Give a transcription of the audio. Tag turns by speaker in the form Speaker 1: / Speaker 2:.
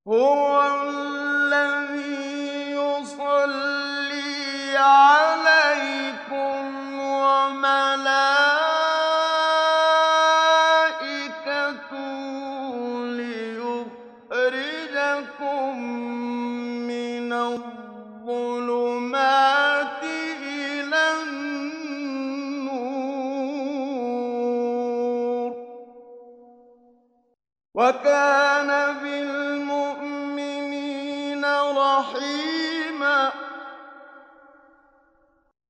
Speaker 1: هُوَ الَّذِي يُصَلِّي عَلَيْكُمْ وَمَلَائِكَتُهُ لِيُخْرِجَكُم مِّنَ الظُّلُمَاتِ إِلَى النُّورِ ۚ وَكَانَ بِالْمُؤْمِنِينَ رَحِيمًا